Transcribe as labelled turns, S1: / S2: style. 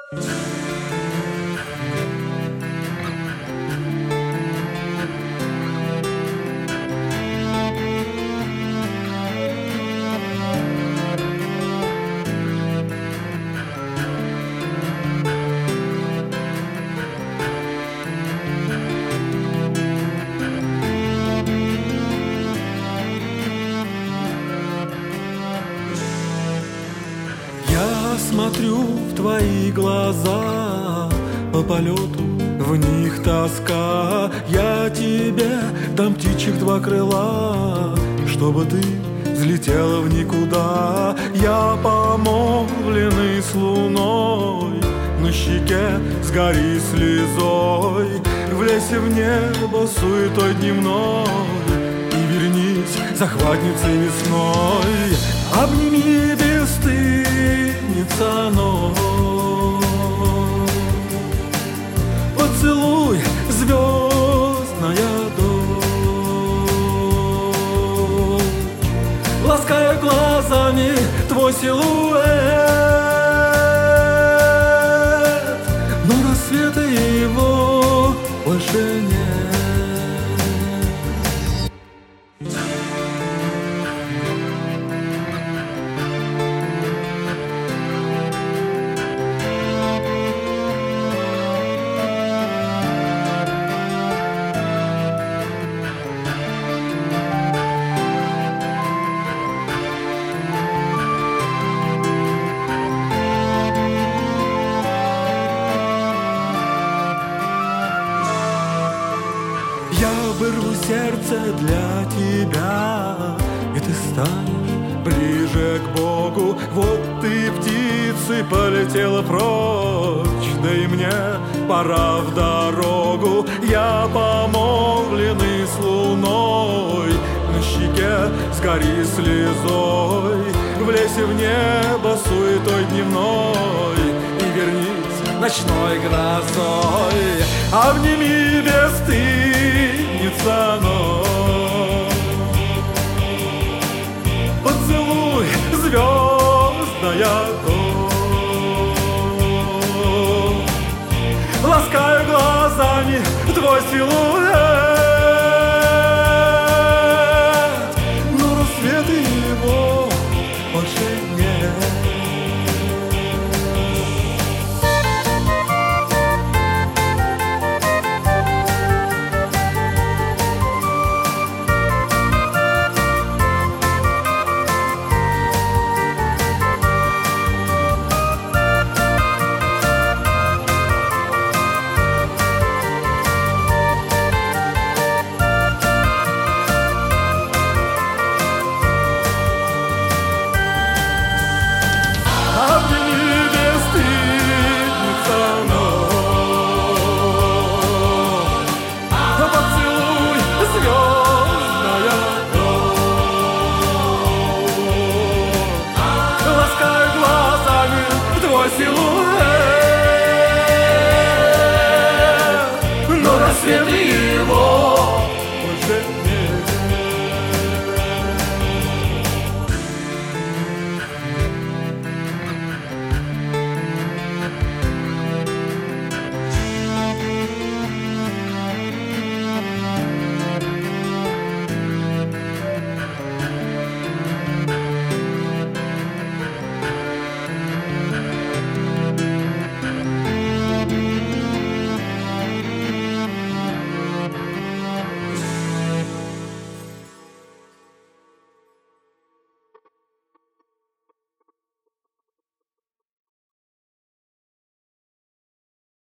S1: Смотрю в твои глаза, по полету в них тоска. Я тебе дам птичьих два крыла, чтобы ты взлетела в никуда. Я помолвленный с луной, на щеке сгори слезой. В лесе в небо суетой дневной, и вернись захватницей весной. Обними бесстыдница ночь, поцелуй звездная дочь, лаская глазами твой силуэт, но рассвета его больше нет. Я вырву сердце для тебя, и ты станешь ближе к Богу. Вот ты, птицей, полетела прочь, да и мне пора в дорогу. Я помолвленный с луной, на щеке сгори слезой. В лесе в небо суетой дневной, и вернись ночной грозой. Обними бесстыдница ночь, поцелуй звездная дочь, ласкаю глазами твой силуэт,